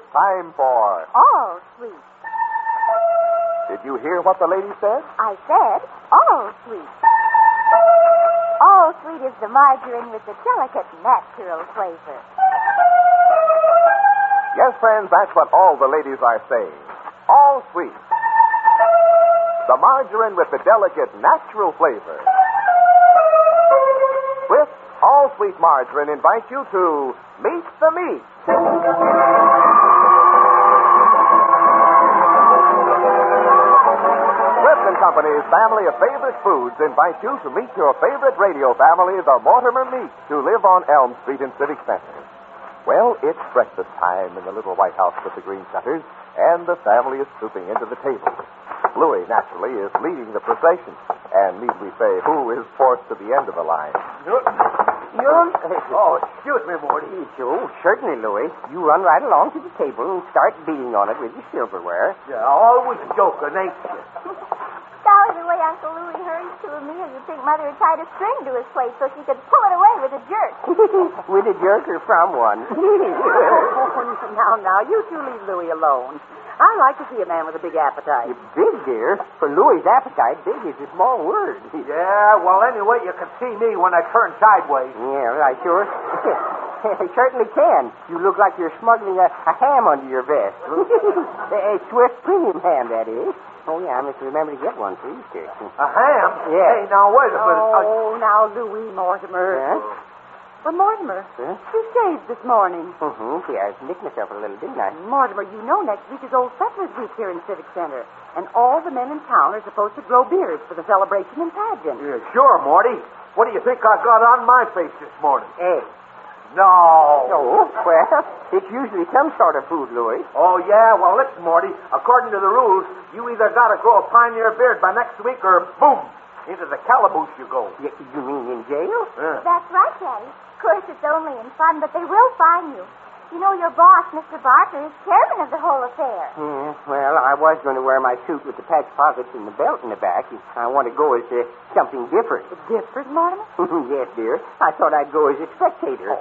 time for... All sweet. Did you hear what the lady said? I said all sweet. All sweet is the margarine with the delicate natural flavor. Yes, friends, that's what all the ladies are saying. All sweet. The margarine with the delicate natural flavor. With All Sweet Margarine invites you to Meet the Meat. Swift and Company's family of favorite foods invite you to meet your favorite radio family, the Mortimer Meats, who live on Elm Street in Civic Center. Well, it's breakfast time in the little white house with the green shutters, and the family is trooping into the table. Louis, naturally, is leading the procession. And need we say who is forced to the end of the line? Oh, excuse me, Morty. Oh, certainly, Louis. You run right along to the table and start beating on it with your silverware. Yeah, always joking, ain't you? Golly, the way Uncle Louis hurries to a meal, you'd think Mother had tied a string to his plate so she could pull it away with a jerk. With a jerk or from one. Now, you two leave Louis alone. I like to see a man with a big appetite. Big, dear. For Louis's appetite, big is a small word. Yeah, well, anyway, you can see me when I turn sideways. Yeah, I sure certainly can. You look like you're smuggling a ham under your vest. A Swift premium ham, that is. Oh, yeah, I must remember to get one for Easter. A ham? Yeah. Hey, now, wait a minute. Oh, now, Louis Mortimer. Huh? Well, Mortimer, Huh? you shaved this morning. Yeah, I nicked myself a little, didn't I? Mortimer, you know next week is Old Settlers Week here in Civic Center. And all the men in town are supposed to grow beards for the celebration and pageant. Yeah, sure, Morty. What do you think I got on my face this morning? Egg. No. Oh, well, it's usually some sort of food, Louis. Oh, yeah? Well, listen, Morty. According to the rules, you either got to grow a pioneer beard by next week or, boom, into the calaboose you go. You mean in jail? That's right, Daddy. Of course, it's only in fun, but they will fine you. You know, your boss, Mr. Barker, is chairman of the whole affair. Yeah, well, I was going to wear my suit with the patch pockets and the belt in the back. I want to go as something different. Different, Mortimer? Yes, dear. I thought I'd go as a spectator.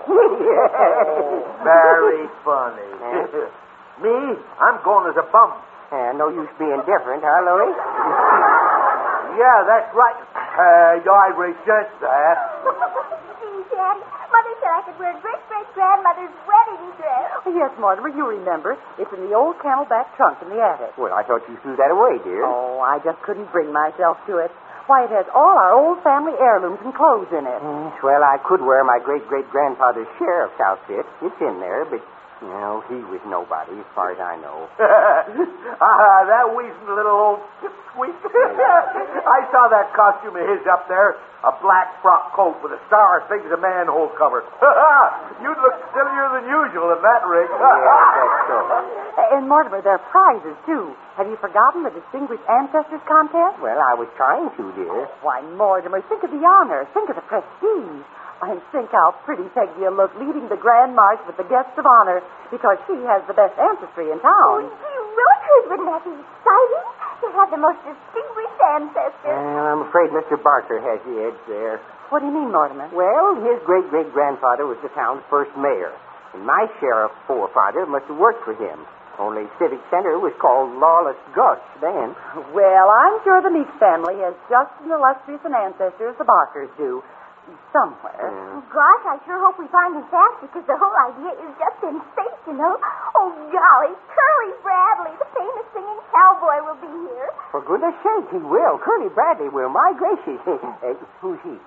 Very funny. Me? I'm going as a bum. No use being different, huh, Louis? Yeah, that's right. I resent that. Gee, Daddy, Mother said I could wear great-great-grandmother's wedding dress. Oh, yes, Mortimer, you remember. It's in the old camelback trunk in the attic. Well, I thought you threw that away, dear. Oh, I just couldn't bring myself to it. Why, it has all our old family heirlooms and clothes in it. Yes, well, I could wear my great-great-grandfather's sheriff's outfit. It's in there, but, he was nobody, as far as I know. That weazened little old pipsqueak. I saw that costume of his up there. A black frock coat with a star as big as a manhole cover. You'd look sillier than usual in that rig. That's so. And, Mortimer, there are prizes, too. Have you forgotten the Distinguished Ancestors Contest? Well, I was trying to, dear. Why, Mortimer, think of the honor. Think of the prestige. And think how pretty Peggy will look leading the Grand March with the guests of honor because she has the best ancestry in town. Gee, Roses, wouldn't that be exciting? To have the most distinguished ancestors. Well, I'm afraid Mr. Barker has the edge there. What do you mean, Mortimer? Well, his great-great-grandfather was the town's first mayor. And my sheriff forefather must have worked for him. Only Civic Center was called Lawless Gus then. Well, I'm sure the Meeks family has just as illustrious an ancestor as the Barkers do. Somewhere. Oh, gosh, I sure hope we find him fast because the whole idea is just sensational. Oh, golly, Curly Bradley, the famous singing cowboy, will be here. For goodness sake, he will. Curly Bradley will. My gracious. Who's he?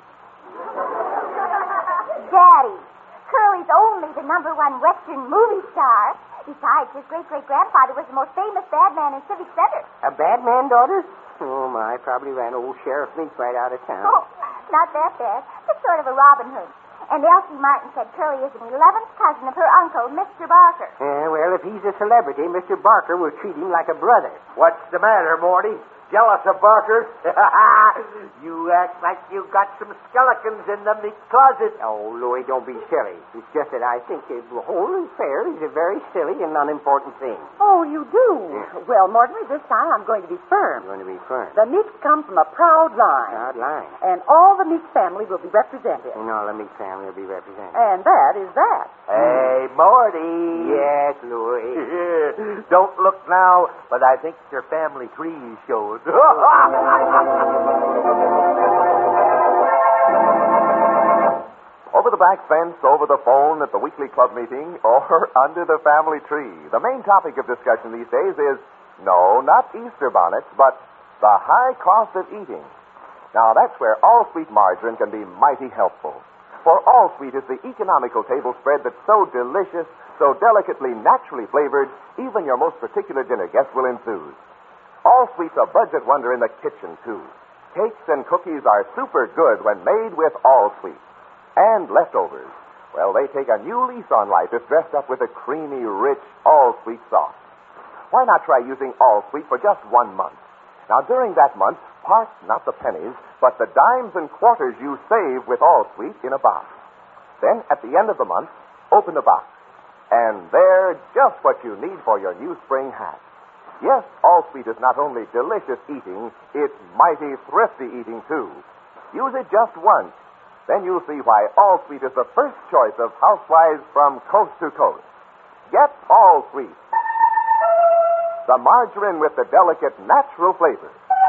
Daddy, Curly's only the #1 Western movie star. Besides, his great-great-grandfather was the most famous bad man in Civic Center. A bad man, daughter? Oh, my. Probably ran old Sheriff Meeks right out of town. Oh, not that bad. Just sort of a Robin Hood. And Elsie Martin said Curly is an 11th cousin of her uncle, Mr. Barker. Well, if he's a celebrity, Mr. Barker will treat him like a brother. What's the matter, Morty? Jealous of Barker? You act like you got some skeletons in the meat closet. Oh, Louis, don't be silly. It's just that I think the whole affair is a very silly and unimportant thing. Oh, you do? Yeah. Well, Mortimer, this time I'm going to be firm. You're going to be firm. The Meeks come from a proud line. Proud line. And all the Meeks family will be represented. And all the Meeks family will be represented. And that is that. Hey, Morty. Yes, Louis. Don't look now, but I think your family tree is showing. Over the back fence, over the phone, at the weekly club meeting, or under the family tree. The main topic of discussion these days is, no, not Easter bonnets, but the high cost of eating. Now, that's where All-Sweet margarine can be mighty helpful. For All-Sweet is the economical table spread that's so delicious, so delicately, naturally flavored, even your most particular dinner guest will enthuse. All-Sweet's a budget wonder in the kitchen, too. Cakes and cookies are super good when made with All-Sweet. And leftovers, well, they take a new lease on life if dressed up with a creamy, rich, All-Sweet sauce. Why not try using All-Sweet for just 1 month? Now, during that month, park not the pennies, but the dimes and quarters you save with All-Sweet in a box. Then, at the end of the month, open the box. And there, just what you need for your new spring hat. Yes, All-Sweet is not only delicious eating, it's mighty thrifty eating, too. Use it just once. Then you'll see why All-Sweet is the first choice of housewives from coast to coast. Get All-Sweet, the margarine with the delicate natural flavor.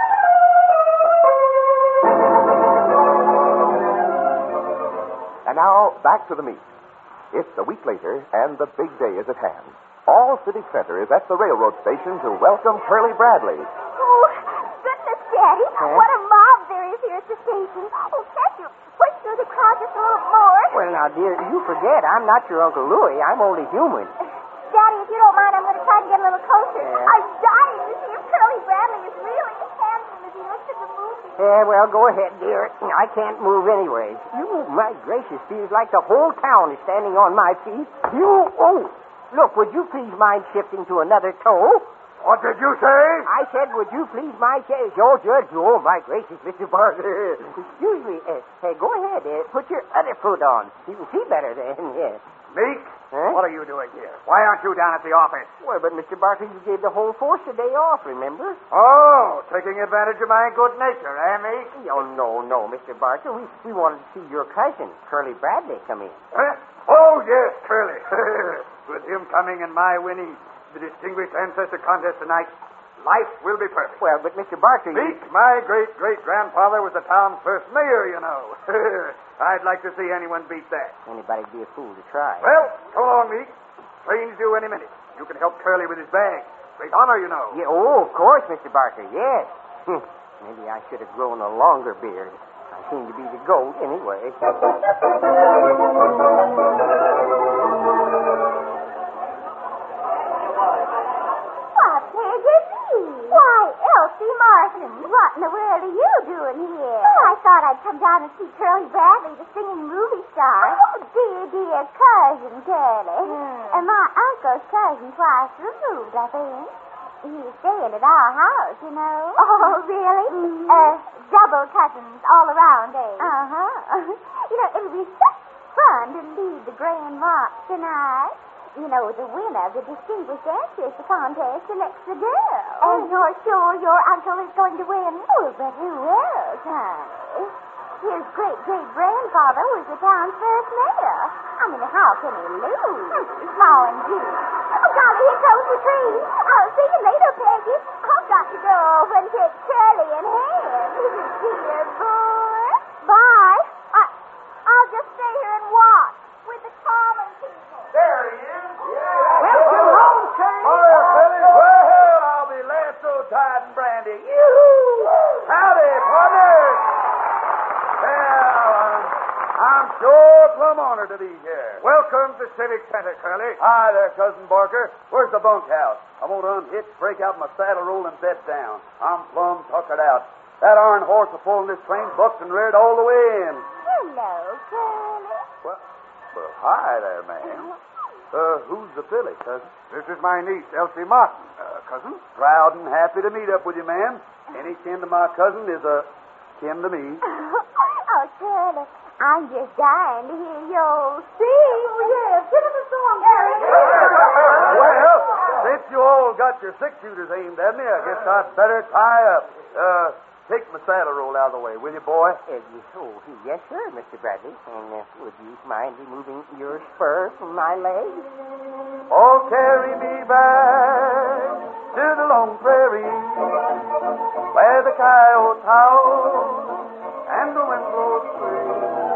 And now, back to the meat. It's a week later, and the big day is at hand. All Civic Center is at the railroad station to welcome Curly Bradley. Oh, goodness, Daddy. What a mob there is here at the station. Oh, can't you push through the crowd just a little more? Well, now, dear, you forget I'm not your Uncle Louie. I'm only human. Daddy, if you don't mind, I'm going to try to get a little closer. I'm dying to see if Curly Bradley is really as handsome as he looks in the movie. Yeah, well, go ahead, dear. I can't move anyway. My gracious, feels like the whole town is standing on my feet. Look, would you please mind shifting to another toe? What did you say? I said, would you please mind shifting? Oh, Judge, oh, my gracious, Mr. Barker. Excuse me. Hey, go ahead. Put your other foot on. You can see better then, yes. Meek? Huh? What are you doing here? Why aren't you down at the office? Well, but, Mr. Barker, you gave the whole force a day off, remember? Oh, taking advantage of my good nature, eh, Meek? Oh, no, Mr. Barker. We wanted to see your cousin, Curly Bradley, come in. Huh? Oh, yes, Curly. With him coming and my winning the Distinguished Ancestor Contest tonight, life will be perfect. Well, but, Mr. Barker... Meek, my great-great-grandfather was the town's first mayor, you know. I'd like to see anyone beat that. Anybody'd be a fool to try. Well, come along, Meek. Train's due any minute. You can help Curly with his bag. Great honor, you know. Yeah, oh, of course, Mr. Barker, yes. Maybe I should have grown a longer beard. I seem to be the goat anyway. Why, Elsie Martin, what in the world are you doing here? Oh, I thought I'd come down and see Curly Bradley, the singing movie star. Oh, dear cousin Curly. And my uncle's cousin twice removed, I think. He's staying at our house, you know. Oh, really? Double cousins all around, eh? Uh-huh. It'll be such fun to lead the grand march tonight. You know, the winner of the Distinguished Ancestor Contest selects the girl. And you're sure your uncle is going to win? Oh, but who else, honey? His great-great-grandfather was the town's first mayor. I mean, how can he lose? Small and Judy. Oh, golly, here comes the tree. I'll see you later, Peggy. I've got to go over and get Curly in hand. Dear boy. Bye. I'll just stay here and watch with the common people. There he is. Welcome home, Curly. Hiya, Philly. Well, I'll be lasso tied and brandy. Yoo-hoo! Howdy, partners. Well, I'm sure plumb honored to be here. Welcome to Civic Center, Curly. Hi there, Cousin Barker. Where's the bunkhouse? I want to unhitch, break out my saddle roll, and bed down. I'm plumb tuckered out. That iron horse is pulling this train bucked and reared all the way in. Hello, Curly. Well, hi there, ma'am. Who's the filly, cousin? This is my niece, Elsie Martin. Cousin? Proud and happy to meet up with you, ma'am. Any kin to my cousin is a kin to me. Oh, Curly, I'm just dying to hear your sing. Oh, yes. Give us a song, Harry. Well, since you all got your six-shooters aimed at me, I guess I'd better tie up. Take my saddle roll out of the way, will you, boy? Yes, sir, Mr. Bradley. And would you mind removing your spur from my leg? Oh, carry me back howl, and the wind blows free.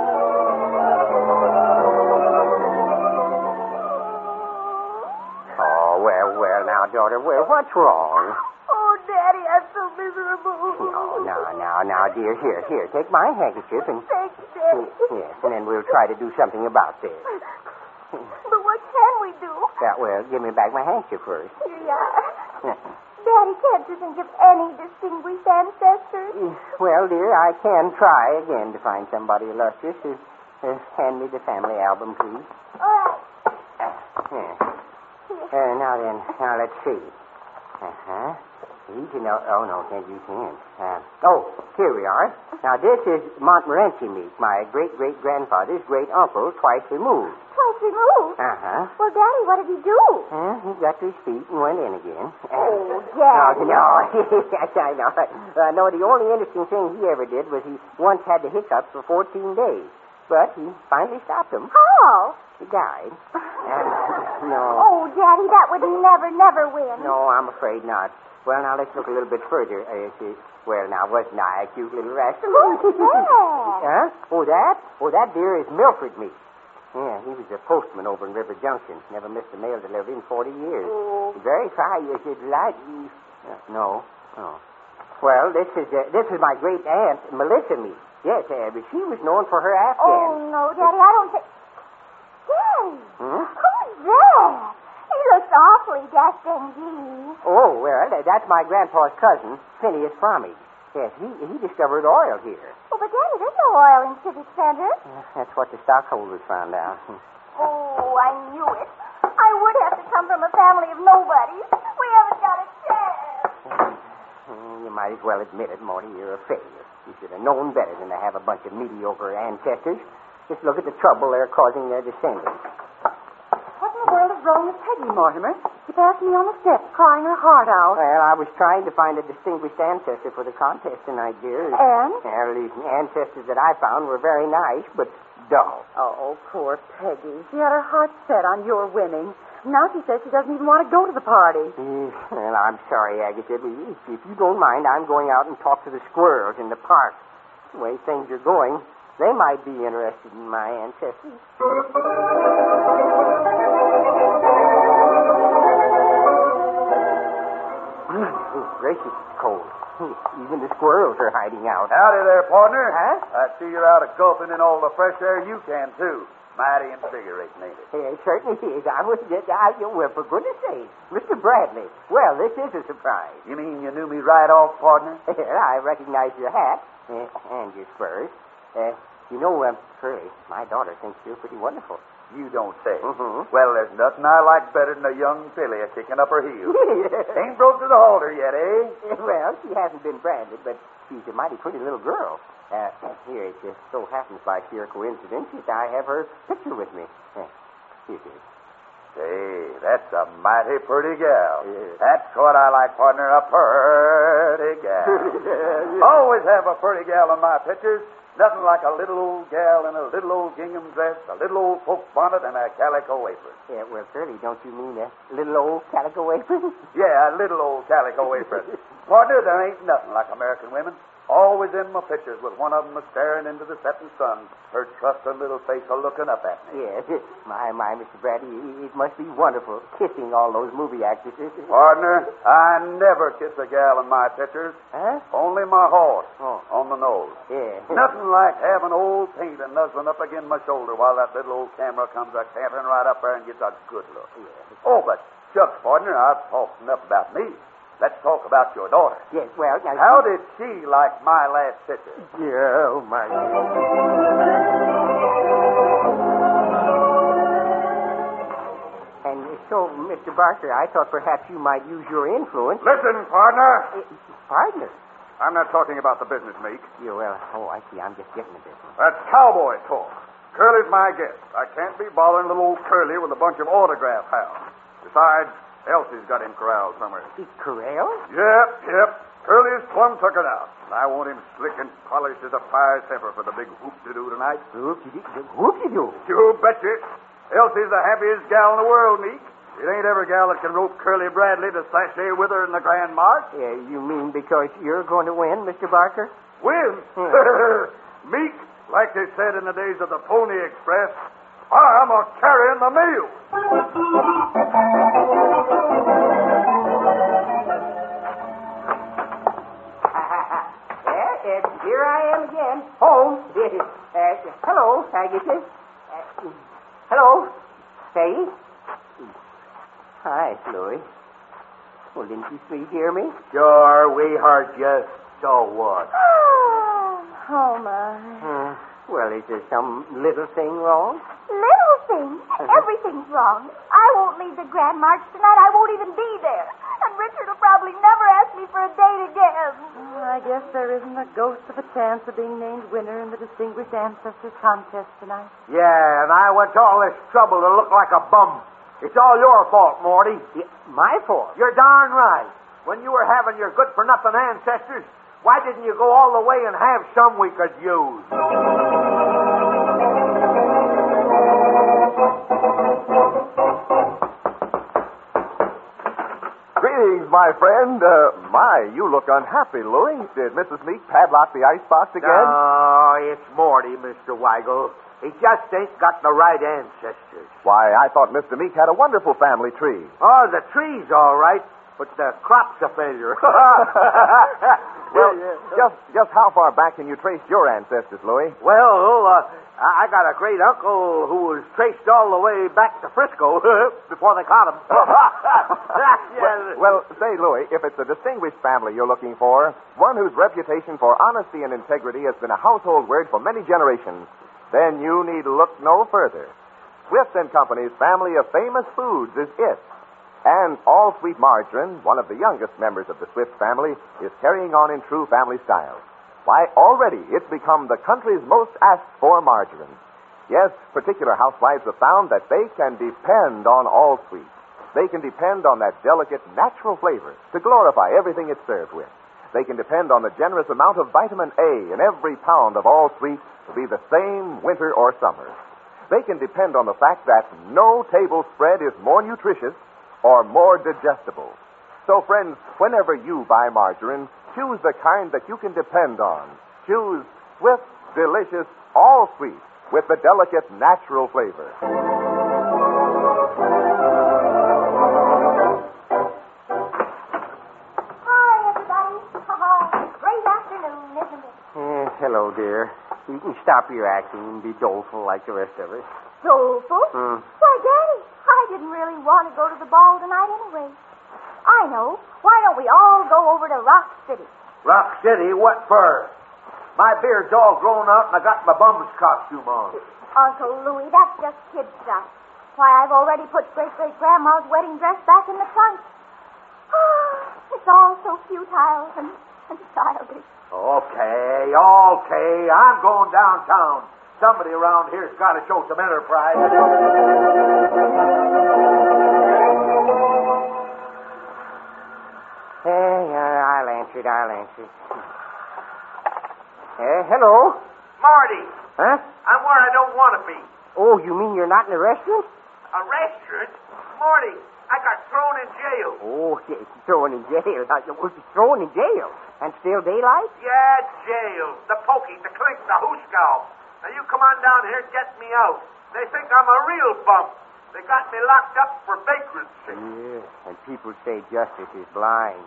Oh, well, now, daughter, well, what's wrong? Oh, Daddy, I'm so miserable. Now, dear, here, take my handkerchief and... Thank you, Daddy. Yes, and then we'll try to do something about this. But what can we do? Yeah, well, give me back my handkerchief first. Here you are. Daddy, can't you think of any distinguished ancestors? Well, dear, I can try again to find somebody illustrious. Hand me the family album, please. All right. Now let's see. Uh-huh. Easy, no, can't you can't. Here we are. Now, this is Montmorency meat, my great-great-grandfather's great-uncle, twice removed. Twice removed? Uh-huh. Well, Daddy, what did he do? He got to his feet and went in again. Oh, Daddy. No. Yes, I know. No, the only interesting thing he ever did was he once had the hiccups for 14 days. But he finally stopped them. How? He died. No. Oh, Daddy, that would never win. No, I'm afraid not. Well, now, let's look a little bit further. Well, now, wasn't I a cute little rascal? Who's that? Huh? Oh, that? Oh, that, dear, is Milford meat. Yeah, he was a postman over in River Junction. Never missed a mail delivery in 40 years. Oh. Very fine. You should like... No. Well, this is my great-aunt, Melissa meat. Yes, but she was known for her Afghan. Oh, no, Daddy, I don't think... Daddy! Hmm? Who's that? He looks awfully distinguished. Oh, well, that's my grandpa's cousin, Phineas Fromage. Yes, he discovered oil here. Oh, but Daddy, there's no oil in Civic Center. That's what the stockholders found out. Oh, I knew it. I would have to come from a family of nobodies. We haven't got a chance. You might as well admit it, Morty. You're a failure. You should have known better than to have a bunch of mediocre ancestors. Just look at the trouble they're causing their descendants. What in the world is wrong with Peggy, Mortimer? She passed me on the steps, crying her heart out. Well, I was trying to find a distinguished ancestor for the contest tonight, dear. And? Well, the ancestors that I found were very nice, but dull. Oh, poor Peggy. She had her heart set on your winning. Now she says she doesn't even want to go to the party. Well, I'm sorry, Agatha, but if you don't mind, I'm going out and talk to the squirrels in the park. The way things are going, they might be interested in my ancestors. Gracious, it's cold. Even the squirrels are hiding out. Howdy there, partner. Huh? I see you're out of gulping in all the fresh air you can, too. Mighty invigorating, ain't it? It certainly is. Well, for goodness sake, Mr. Bradley. Well, this is a surprise. You mean you knew me right off, partner? I recognize your hat and your spurs. Curly, my daughter thinks you're pretty wonderful. You don't say. Mm-hmm. Well, there's nothing I like better than a young filly kicking up her heels. Ain't broke to the halter yet, eh? Well, she hasn't been branded, but she's a mighty pretty little girl. Here, it just so happens by sheer coincidence that I have her picture with me. Here it is. Say, that's a mighty pretty gal. Yes. That's what I like, partner, a pretty gal. Always have a pretty gal in my pictures. Nothing like a little old gal in a little old gingham dress, a little old poke bonnet, and a calico apron. Yeah, well, Curly, don't you mean a little old calico apron? Yeah, a little old calico apron. Partner, there ain't nothing like American women. Always in my pictures with one of them staring into the setting sun, her trusting little face looking up at me. Yes. My, Mr. Bradley, it must be wonderful kissing all those movie actresses. Partner, I never kiss a gal in my pictures. Huh? Only my horse. Oh. On the nose. Yeah. Nothing like having old paint and nuzzling up against my shoulder while that little old camera comes a cantering right up there and gets a good look. Yeah. Oh, but shucks, partner, I've talked enough about me. Let's talk about your daughter. Yes, well... Now, how did she like my last picture? Yeah, oh, my... And so, Mr. Barker, I thought perhaps you might use your influence... Listen, partner. Partner? I'm not talking about the business, Meek. Yeah, well, I see. I'm just getting the business. That's cowboy talk. Curly's my guest. I can't be bothering little old Curly with a bunch of autograph hounds. Besides... Elsie's got him corralled somewhere. He's corralled? Yep. Curly's plumb tuckered out. And I want him slick and polished as a fire's heifer for the big whoop-de-doo tonight. Whoop-de-doo? You betcha. Elsie's the happiest gal in the world, Meek. It ain't every gal that can rope Curly Bradley to sashay with her in the Grand March. Yeah, you mean because you're going to win, Mr. Barker? Win? Meek, like they said in the days of the Pony Express, I'm a carrying the mail. Here I am again. Home. Hello, Agatha. Hello. Say. Hi, Louie. Well, didn't you three hear me? Sure, we heard you. So what? Oh, my. Well, is there some little thing wrong? Little thing? Everything's wrong. I won't leave the Grand March tonight. I won't even be there. And Richard will probably never ask me for a date again. I guess there isn't a ghost of a chance of being named winner in the Distinguished Ancestors Contest tonight. Yeah, and I went to all this trouble to look like a bum. It's all your fault, Morty. My fault? You're darn right. When you were having your good-for-nothing ancestors, why didn't you go all the way and have some we could use? Greetings, my friend. You look unhappy, Louie. Did Mrs. Meek padlock the icebox again? Oh, it's Morty, Mr. Weigel. He just ain't got the right ancestors. Why, I thought Mr. Meek had a wonderful family tree. Oh, the tree's all right, but the crop's a failure. Well, just how far back can you trace your ancestors, Louie? Well, I got a great uncle who was traced all the way back to Frisco before they caught him. Well, say, Louie, if it's a distinguished family you're looking for, one whose reputation for honesty and integrity has been a household word for many generations, then you need look no further. Swift & Company's family of famous foods is it. And All Sweet Margarine, one of the youngest members of the Swift family, is carrying on in true family style. Why, already it's become the country's most asked for margarine. Yes, particular housewives have found that they can depend on All Sweet. They can depend on that delicate, natural flavor to glorify everything it's served with. They can depend on the generous amount of vitamin A in every pound of All Sweet to be the same winter or summer. They can depend on the fact that no table spread is more nutritious or more digestible. So, friends, whenever you buy margarine, choose the kind that you can depend on. Choose Swift, delicious, All Sweet with the delicate, natural flavor. Hello, dear. You can stop your acting and be doleful like the rest of us. Doleful? Why, Daddy, I didn't really want to go to the ball tonight anyway. I know. Why don't we all go over to Rock City? Rock City? What for? My beard's all grown out and I got my bum's costume on. Uncle Louie, that's just kid stuff. Why, I've already put Great-Great-Grandma's wedding dress back in the trunk. It's all so futile and childish. Okay. I'm going downtown. Somebody around here's got to show some enterprise. I'll answer it. Hello? Marty. Huh? I'm where I don't want to be. Oh, you mean you're not in a restaurant? A restaurant? Marty, I got thrown in jail. Oh, thrown in jail. Thrown in jail? And still daylight? Yeah, jail. The pokey, the clink, the hooskow. Now you come on down here and get me out. They think I'm a real bum. They got me locked up for vagrancy. Yeah, and people say justice is blind.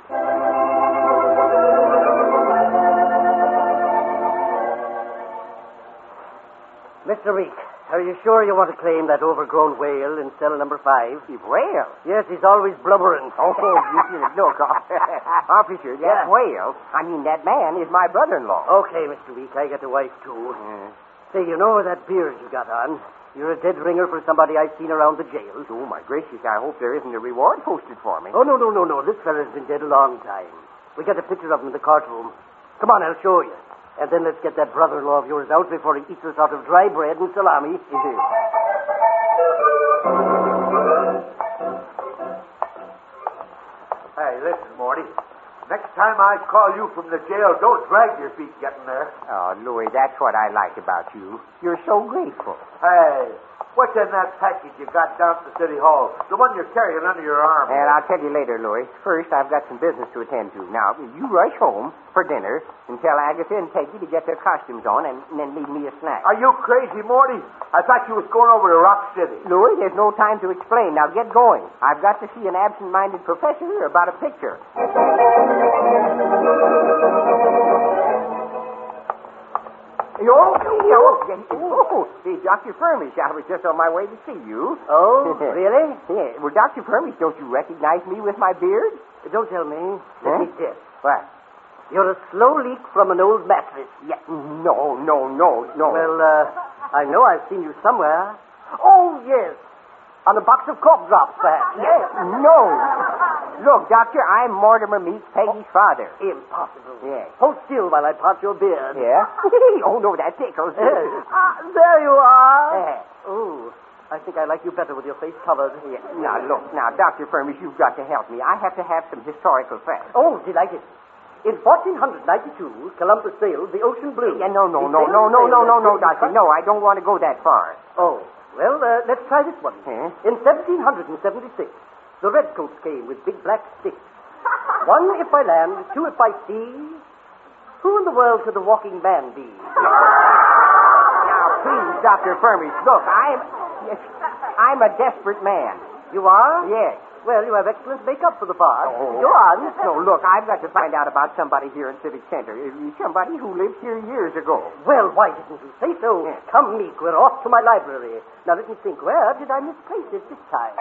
Mr. Meek, are you sure you want to claim that overgrown whale in cell number 5? Whale? Yes, he's always blubbering. Oh, look, officer, that whale, I mean, that man is my brother-in-law. Okay, Mr. Meek, I got a wife, too. Say, you know that beard you got on? You're a dead ringer for somebody I've seen around the jail. Oh, my gracious, I hope there isn't a reward posted for me. Oh, no. This fella's been dead a long time. We got a picture of him in the courtroom. Come on, I'll show you. And then let's get that brother-in-law of yours out before he eats us out of dry bread and salami. Hey, listen, Morty. Next time I call you from the jail, don't drag your feet getting there. Oh, Louie, that's what I like about you. You're so grateful. Hey, What's in that package you got down at the City Hall? The one you're carrying under your arm. And I'll tell you later, Louis. First, I've got some business to attend to. Now, you rush home for dinner and tell Agatha and Peggy to get their costumes on and then leave me a snack. Are you crazy, Morty? I thought you was going over to Rock City. Louis, there's no time to explain. Now get going. I've got to see an absent-minded professor about a picture. Dr. Furmish, I was just on my way to see you. Oh, really? Yeah. Well, Dr. Furmish, don't you recognize me with my beard? Don't tell me. Huh? Let me guess. What? You're a slow leak from an old mattress. Yeah. No. Well, I know I've seen you somewhere. Oh, yes. On a box of cough drops, perhaps. Yes. No. Look, Doctor, I'm Mortimer Meek, Peggy's father. Impossible. Yes. Hold still while I part your beard. Yeah? Oh, no, that tickles. There you are. Yeah. Oh, I think I like you better with your face covered. Yeah. Now, Dr. Furmish, you've got to help me. I have to have some historical facts. Oh, delighted. In 1492, Columbus sailed the Ocean Blue. Yeah, no, Doctor. No, I don't want to go that far. Oh, well, let's try this one. Huh? In 1776, the redcoats came with big black sticks. One if by land, two if by sea. Who in the world could the walking man be? Now, please, Dr. Furmish, look, I'm a desperate man. You are? Yes. Well, you have excellent makeup for the part. Oh. Go on. No, look, I've got to find out about somebody here in Civic Center. Somebody who lived here years ago. Well, why didn't you say so? Yeah. Come, Meek, we're off to my library. Now, let me think. Where did I misplace it this time?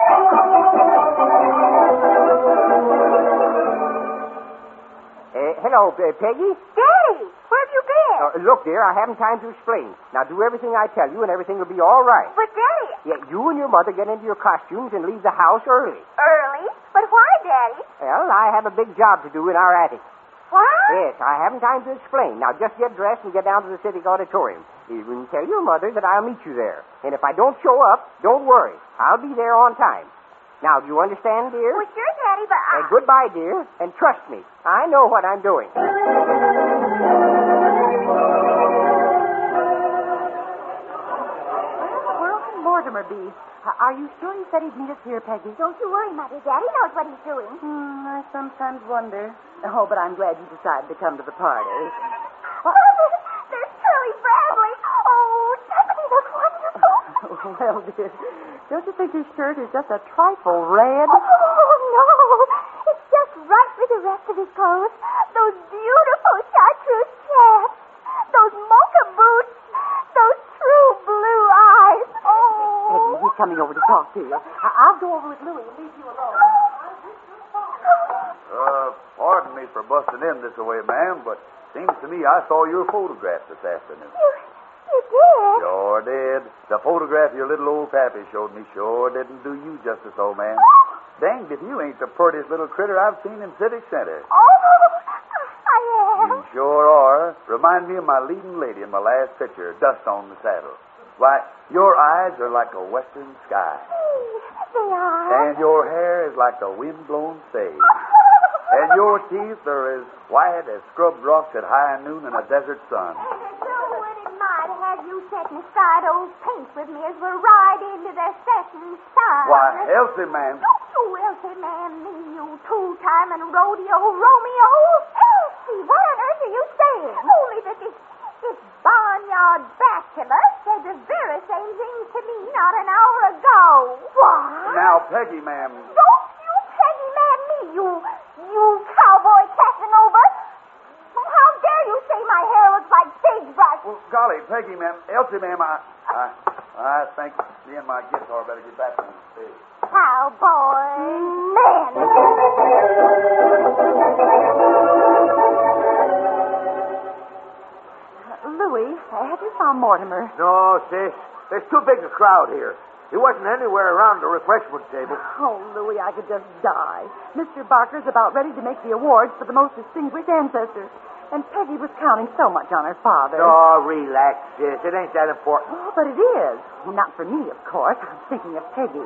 Hello, Peggy? Daddy, where have you been? Look, dear, I haven't time to explain. Now, do everything I tell you, and everything will be all right. But, Daddy... Yeah, you and your mother get into your costumes and leave the house early. Early? But why, Daddy? Well, I have a big job to do in our attic. What? Yes, I haven't time to explain. Now, just get dressed and get down to the Civic Auditorium. You can tell your mother that I'll meet you there. And if I don't show up, don't worry. I'll be there on time. Now, do you understand, dear? Well, sure, Daddy, but Goodbye, dear. And trust me, I know what I'm doing. Where can Mortimer be? Are you sure he said he'd meet us here, Peggy? Don't you worry, Mother. Daddy knows what he's doing. I sometimes wonder. Oh, but I'm glad you decided to come to the party. There's Curly Bradley. Oh, doesn't he look wonderful? Well, dear, don't you think his shirt is just a trifle red? Oh, no. It's just right with the rest of his clothes. Those beautiful chartreuse chaps. Those mocha boots. Those true blue eyes. Oh. Peggy, he's coming over to talk to you. I'll go over with Louie and leave you alone. Pardon me for busting in this way, ma'am, but seems to me I saw your photograph this afternoon. You did? Sure did. The photograph your little old pappy showed me sure didn't do you justice, old man. Danged if you ain't the prettiest little critter I've seen in Civic Center. Oh, I am. You sure are. Remind me of my leading lady in my last picture, Dust on the Saddle. Why, your eyes are like a western sky. They are. And your hair is like a wind-blown sage. And your teeth are as white as scrubbed rocks at high noon in a desert sun. So wouldn't mind have you setting aside old paint with me as we ride into the setting sun. Why, Elsie, ma'am. Don't you Elsie man me, you two-timing rodeo Romeo. Elsie, what on earth are you saying? Only that this barnyard bachelor said the very same thing to me not an hour ago. What? Now, Peggy, ma'am. Don't you Peggy man me, you cowboy Casanova. How dare you say my hair looks like sagebrush? Well, golly, Peggy, ma'am. Elsie, ma'am, I think me and my guitar better get back on the stage. Cowboy men. Louie, have you found Mortimer? No, sis. There's too big a crowd here. He wasn't anywhere around the refreshment table. Oh, Louie, I could just die. Mr. Barker's about ready to make the awards for the most distinguished ancestor. And Peggy was counting so much on her father. Oh, relax, sis. It ain't that important. Oh, but it is. Not for me, of course. I'm thinking of Peggy.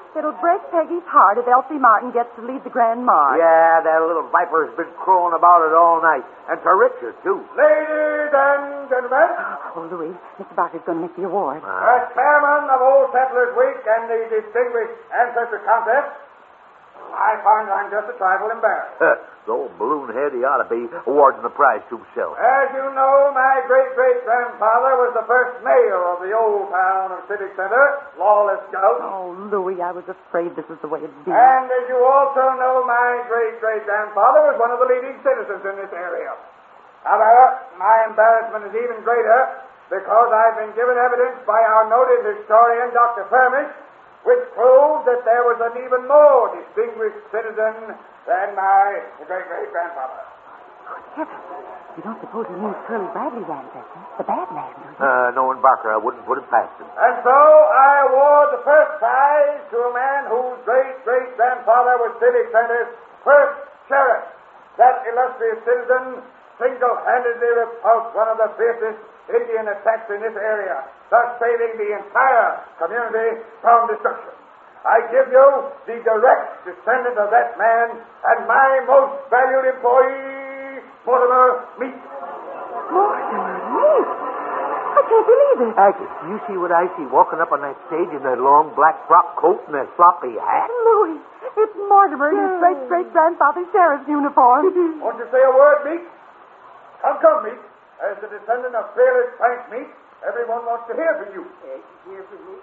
It'll break Peggy's heart if Elsie Martin gets to lead the Grand March. Yeah, that little viper's been crowing about it all night. And to Richard, too. Ladies and gentlemen, Oh, Louis, Mr. Barker's going to make the award. as chairman of Old Settlers Week and the Distinguished Ancestor Contest, I find I'm just a trifle embarrassed. The old balloon head, he ought to be awarding the prize to himself. As you know, my great-great-grandfather was the first mayor of the old town of Civic Center, Lawless Scout. Oh, Louis, I was afraid this was the way it'd be. And as you also know, my great-great-grandfather was one of the leading citizens in this area. However, my embarrassment is even greater because I've been given evidence by our noted historian, Dr. Furmish, which proves that there was an even more distinguished citizen than my great-great-grandfather. Heavens, you don't suppose he means Curly Bradley's ancestor, the bad man, do you? Knowing Barker, I wouldn't put it past him. And so I award the first prize to a man whose great-great-grandfather was Civic Center's first sheriff. That illustrious citizen single-handedly repulsed one of the fiercest Indian attacks in this area, thus saving the entire community from destruction. I give you the direct descendant of that man and my most valued employee, Mortimer Meek. Mortimer Meek? I can't believe it. Aggie, you see what I see walking up on that stage in that long black frock coat and that floppy hat? Louis, it's Mortimer in his great-great-grandfather's sheriff's uniform. Won't you say a word, Meek? Come, Meek. As the descendant of fearless Frank Meek, everyone wants to hear from you. Hear from me?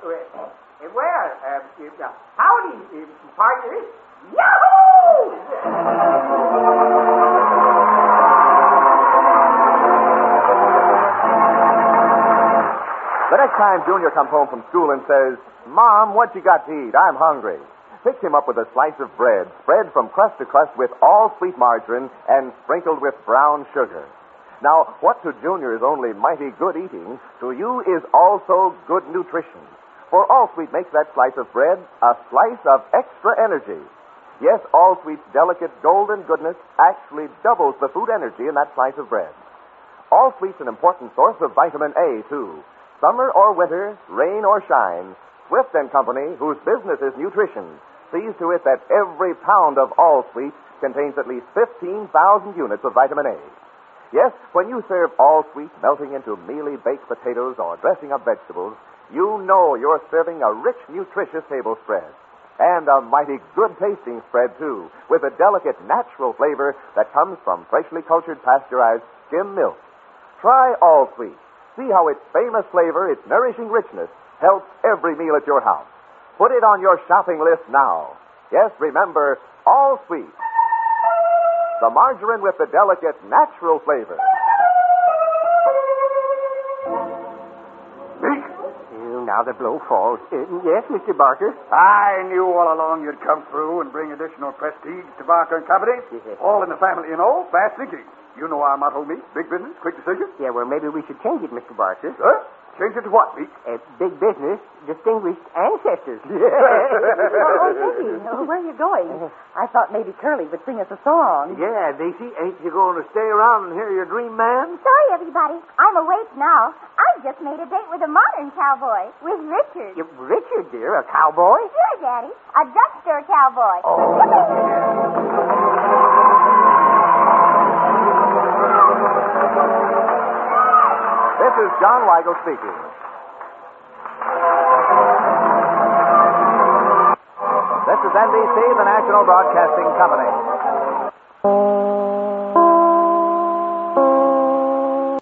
Howdy, partner. Yahoo! The next time Junior comes home from school and says, Mom, what you got to eat? I'm hungry. Pick him up with a slice of bread, spread from crust to crust with all sweet margarine and sprinkled with brown sugar. Now, what to Junior is only mighty good eating, to you is also good nutrition. For All-Sweet makes that slice of bread a slice of extra energy. Yes, All-Sweet's delicate golden goodness actually doubles the food energy in that slice of bread. All-Sweet's an important source of vitamin A, too. Summer or winter, rain or shine, Swift & Company, whose business is nutrition, sees to it that every pound of All-Sweet contains at least 15,000 units of vitamin A. Yes, when you serve All-Sweet melting into mealy baked potatoes or dressing up vegetables, you know you're serving a rich, nutritious table spread. And a mighty good-tasting spread, too, with a delicate, natural flavor that comes from freshly cultured, pasteurized skim milk. Try All-Sweet. See how its famous flavor, its nourishing richness, helps every meal at your house. Put it on your shopping list now. Yes, remember, All-Sweet. The margarine with the delicate, natural flavor. Meek? Now the blow falls. Yes, Mr. Barker? I knew all along you'd come through and bring additional prestige to Barker and Company. Yes. All in the family, you know. Fast thinking. You know our motto, Meek. Big business, quick decision. Yeah, well, maybe we should change it, Mr. Barker. Huh? Change it to what, Meek? Big business, distinguished ancestors. Oh, Peggy, where are you going? I thought maybe Curly would sing us a song. Yeah, Daisy, ain't you going to stay around and hear your dream man? Sorry, everybody. I'm awake now. I just made a date with a modern cowboy, with Richard. Richard, dear, a cowboy? Sure, Daddy. A drugstore cowboy. This is John Weigel speaking. This is NBC, the National Broadcasting Company.